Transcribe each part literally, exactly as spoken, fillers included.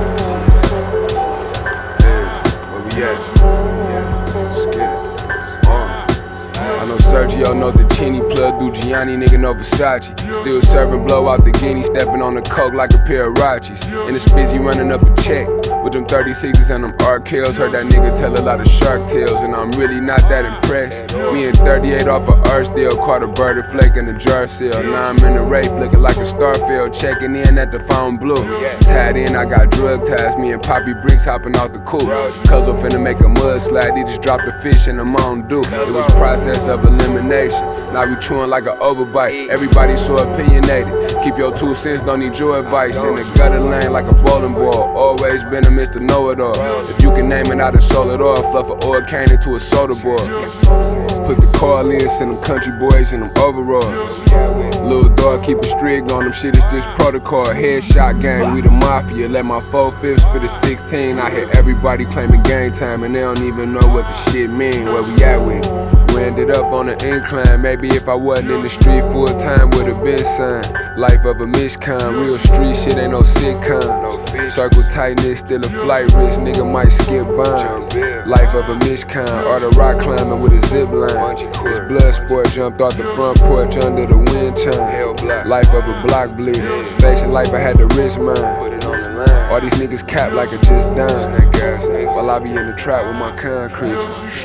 Yeah, where we at? Yeah, let's get it. Uh. I know Sergio Notacini, plug do Gianni, nigga no Versace. Still serving blow out the guinea, stepping on the coke like a pair of Rachis. In the spizzy running up a check with them thirty-sixes and them Arkells. Heard that nigga tell a lot of shark tales, and I'm really not that impressed. Me and thirty-eight off a Archdale, caught a bird and flake in the jar seal. Now I'm in the Wraith looking like a Starfield, checking in at the Fountain Blue. Tied in, I got drug ties, me and Poppy Bricks hopping off the coupe. Cuz I'm finna make a mudslide, he just dropped a fish in the Mountain Dew. It was process of elimination, now we chewing like an overbite. Everybody so opinionated, keep your two cents, don't need your advice. In the gutter lane like a bowling ball, always been a Mister Know-It-All. If you can name it, I done sold it all. Fluff an oil cane into a soda boy. Put the call in, send them country boys in them overalls. Little dog keep a strig on them, shit is just protocol. Headshot gang, we the mafia. Let my four-fifths spit a sixteen. I hear everybody claiming game time, and they don't even know what the shit mean. Where we at with it? We ended up on an incline. Maybe if I wasn't in the street full time, would've been signed. Life of a miscon, real street shit ain't no sitcoms. Circle tightness, still a flight risk, nigga might skip bonds. Life of a miscon, or the rock climbing with a zip line. This blood sport jumped off the front porch under the wind chime. Life of a block bleeder, facing life I had to risk mine. All these niggas cap like I just died, while I be in the trap with my concrete.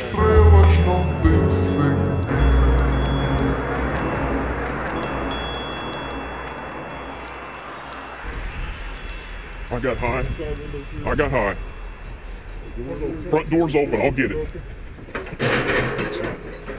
I got high. I got high. Front door's open. I'll get it.